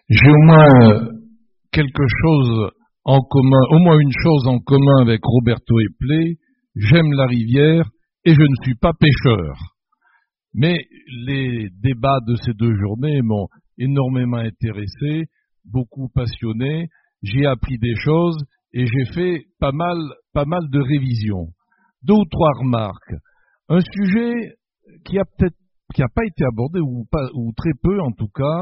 J'ai au moins quelque chose en commun, au moins une chose en commun avec Roberto Eplé, j'aime la rivière et je ne suis pas pêcheur. Mais les débats de ces 2 journées m'ont énormément intéressé, beaucoup passionné, j'ai appris des choses et j'ai fait pas mal de révisions. 2 ou 3 remarques. Un sujet qui a pas été abordé, ou très peu en tout cas,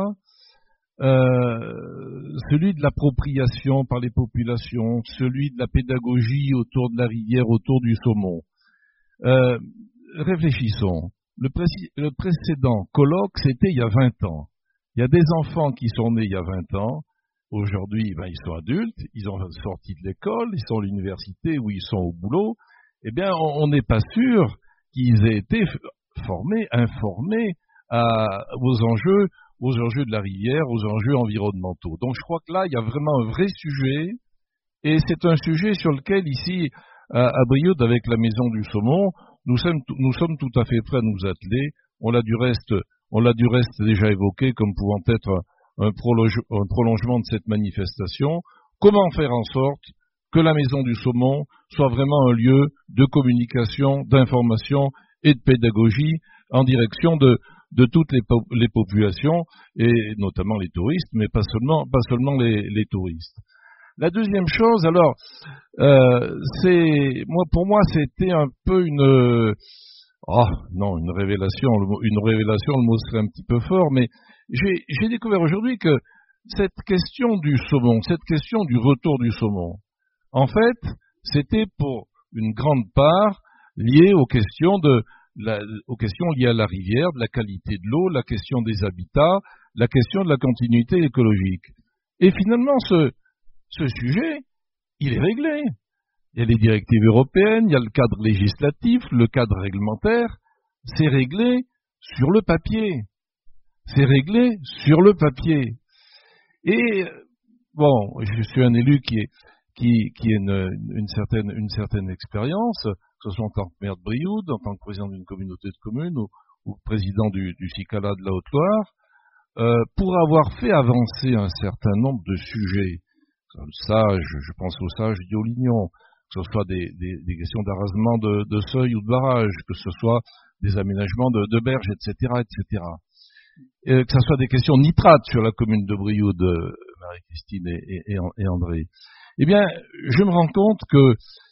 celui de l'appropriation par les populations, celui de la pédagogie autour de la rivière, autour du saumon. Réfléchissons. Le précédent colloque, c'était il y a 20 ans. Il y a des enfants qui sont nés il y a 20 ans. Aujourd'hui, ils sont adultes, ils ont sorti de l'école, ils sont à l'université ou ils sont au boulot. Eh bien, on n'est pas sûr qu'ils aient été informés aux enjeux de la rivière, aux enjeux environnementaux. Donc je crois que là, il y a vraiment un vrai sujet, et c'est un sujet sur lequel ici, à Brioude, avec la Maison du Saumon, nous sommes tout à fait prêts à nous atteler. On l'a du reste déjà évoqué comme pouvant être un prolongement de cette manifestation. Comment faire en sorte que la Maison du Saumon soit vraiment un lieu de communication, d'information et de pédagogie en direction de toutes les populations, et notamment les touristes, mais pas seulement les touristes. La deuxième chose, alors, pour moi, c'était un peu une révélation. Une révélation, le mot serait un petit peu fort, mais j'ai découvert aujourd'hui que cette question du saumon, cette question du retour du saumon, en fait, c'était pour une grande part lié aux questions liées à la rivière, de la qualité de l'eau, la question des habitats, la question de la continuité écologique. Et finalement, ce sujet, il est réglé. Il y a les directives européennes, il y a le cadre législatif, le cadre réglementaire. C'est réglé sur le papier. C'est réglé sur le papier. Et, bon, je suis un élu qui a une certaine expérience, que ce soit en tant que maire de Brioude, en tant que président d'une communauté de communes ou président du CICALA de la Haute-Loire, pour avoir fait avancer un certain nombre de sujets, comme je pense au sage d'Iolignon, que ce soit des questions d'arasement de seuil ou de barrage, que ce soit des aménagements de berges, etc., que ce soit des questions nitrates sur la commune de Brioude, Marie-Christine et André. Eh bien, je me rends compte que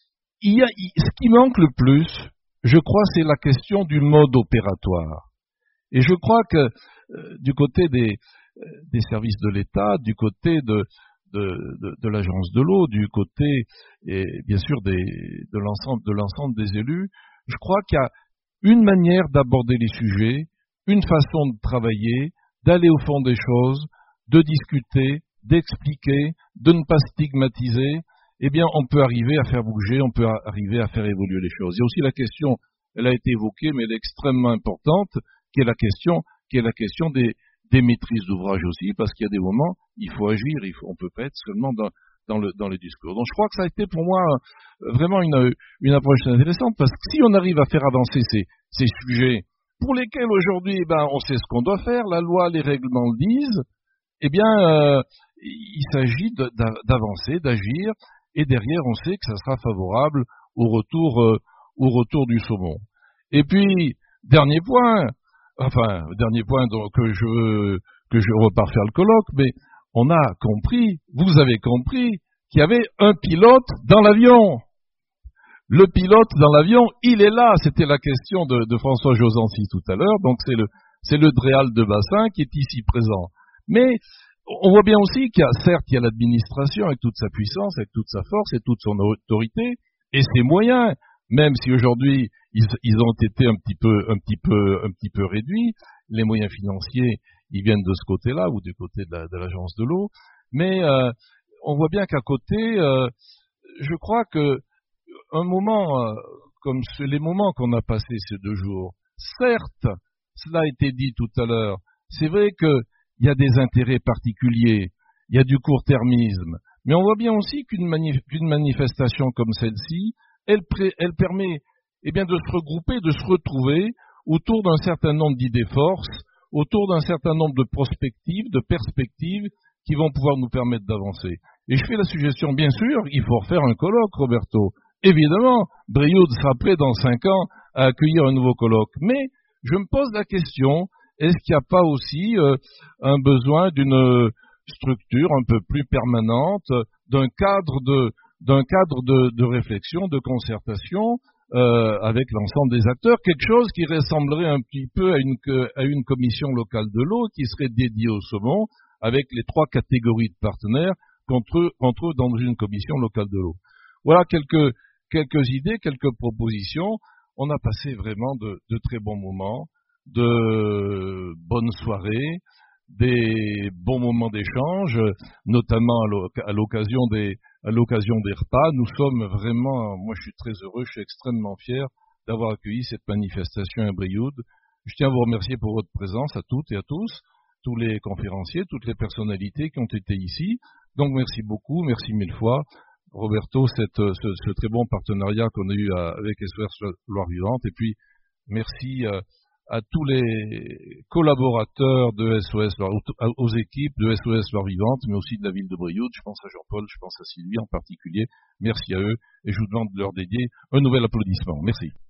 ce qui manque le plus, je crois, c'est la question du mode opératoire. Et je crois que du côté des services de l'État, du côté de l'agence de l'eau, du côté, et bien sûr, de l'ensemble des élus, je crois qu'il y a une manière d'aborder les sujets, une façon de travailler, d'aller au fond des choses, de discuter, d'expliquer, de ne pas stigmatiser. Eh bien, on peut arriver à faire bouger, on peut arriver à faire évoluer les choses. Il y a aussi la question, elle a été évoquée, mais elle est extrêmement importante, qui est la question des maîtrises d'ouvrage aussi, parce qu'il y a des moments, il faut agir, on ne peut pas être seulement dans le discours. Donc je crois que ça a été pour moi vraiment une approche intéressante, parce que si on arrive à faire avancer ces sujets, pour lesquels aujourd'hui, on sait ce qu'on doit faire, la loi, les règlements le disent, eh bien, il s'agit d'avancer, d'agir, et derrière, on sait que ça sera favorable au retour du saumon. Et puis, dernier point donc, que je repars faire le colloque, mais on a compris, vous avez compris, qu'il y avait un pilote dans l'avion. Le pilote dans l'avion, il est là. C'était la question de François Josancy tout à l'heure. Donc c'est le Dréal de Bassin qui est ici présent. Mais on voit bien aussi qu'il y a l'administration avec toute sa puissance, avec toute sa force et toute son autorité et ses moyens. Même si aujourd'hui ils ont été un petit peu réduits, les moyens financiers ils viennent de ce côté-là ou du côté de l'agence de l'eau. Mais on voit bien qu'à côté, je crois que un moment comme les moments qu'on a passés ces 2 jours, certes, cela a été dit tout à l'heure, c'est vrai qu'il y a des intérêts particuliers, il y a du court-termisme, mais on voit bien aussi qu'une manifestation comme celle-ci, elle permet de se regrouper, de se retrouver autour d'un certain nombre d'idées forces, autour d'un certain nombre de perspectives qui vont pouvoir nous permettre d'avancer. Et je fais la suggestion, bien sûr, il faut refaire un colloque, Roberto. Évidemment, Brioude sera prêt dans 5 ans à accueillir un nouveau colloque. Mais je me pose la question, est-ce qu'il n'y a pas aussi un besoin d'une structure un peu plus permanente, d'un cadre de réflexion, de concertation avec l'ensemble des acteurs, quelque chose qui ressemblerait un petit peu à une commission locale de l'eau qui serait dédiée au saumon, avec les 3 catégories de partenaires contre eux dans une commission locale de l'eau. Voilà quelques idées, quelques propositions. On a passé vraiment de très bons moments, de bonnes soirées, des bons moments d'échange, notamment à l'occasion des repas. Nous sommes vraiment, moi je suis très heureux, je suis extrêmement fier d'avoir accueilli cette manifestation à Brioude. Je tiens à vous remercier pour votre présence, à toutes et à tous, tous les conférenciers, toutes les personnalités qui ont été ici. Donc merci beaucoup, merci 1000 fois. Roberto, ce très bon partenariat qu'on a eu avec SOS Loire Vivante, et puis merci à tous les collaborateurs de SOS, aux équipes de SOS Loire Vivante, mais aussi de la ville de Brioude. Je pense à Jean-Paul, je pense à Sylvie en particulier. Merci à eux et je vous demande de leur dédier un nouvel applaudissement. Merci.